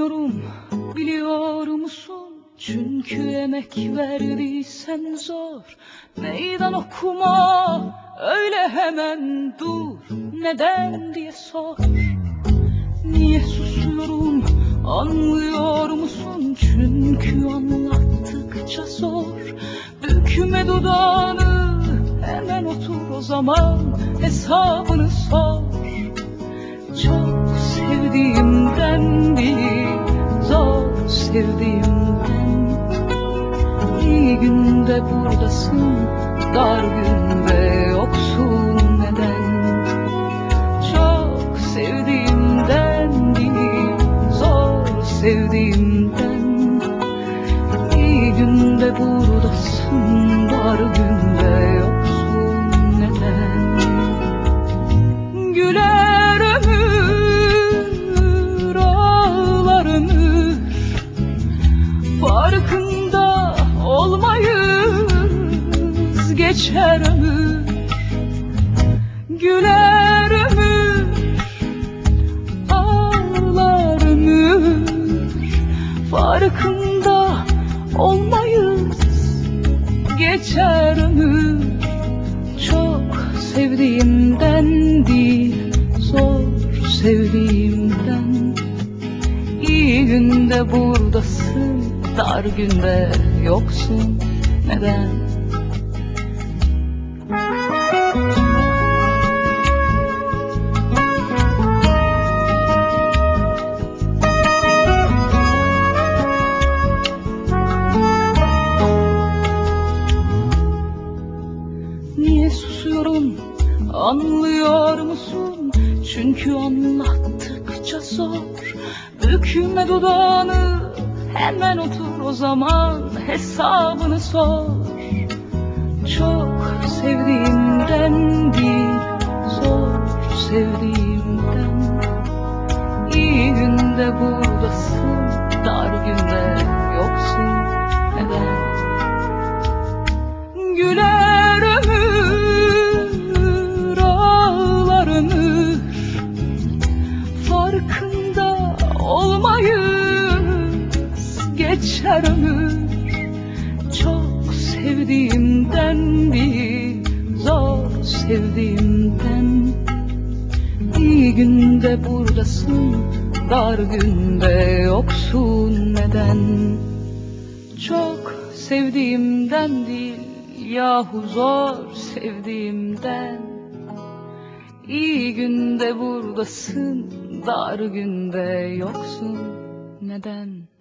Susmuyorum, biliyor musun? Çünkü emek verdiysen zor. Meydan okuma, öyle hemen dur. Neden diye sor. Niye susuyorum, anlıyor musun? Çünkü anlattıkça zor. Bükme dudağını, hemen otur o zaman. Hesabını sor. Çok sevdiğimden değil, zor sevdiğimden. İyi günde buradasın, dar günde yoksun. Neden? Çok sevdiğimden değil, zor sevdiğimden. İyi günde buradasın, dar günde yoksun. Neden? Güler ömür, ağlar ömür, farkında olmayız, geçer ömür. Güler ömür, ağlar ömür, farkında olmayız, geçer ömür. Çok sevdiğimden değil, zor sevdiğimden. İyi günde buradasın, dar günde yoksun. Neden? Niye susuyorum, anlıyor musun? Çünkü anlattıkça zor. Bükme dudağını, hemen otur o zaman. Hesabını sor. Çok sevdiğimden değil, zor sevdiğimden. İyi günde buradasın, dar günde yoksun. Neden? Güler ömür, ağlar ömür, farkında olmayız, geçer ömür. Çok sevdiğimden değil, zor sevdiğimden. İyi günde buradasın, dar günde yoksun. Neden? Çok sevdiğimden değil, yahu zor sevdiğimden. İyi günde buradasın, dar günde yoksun. Neden?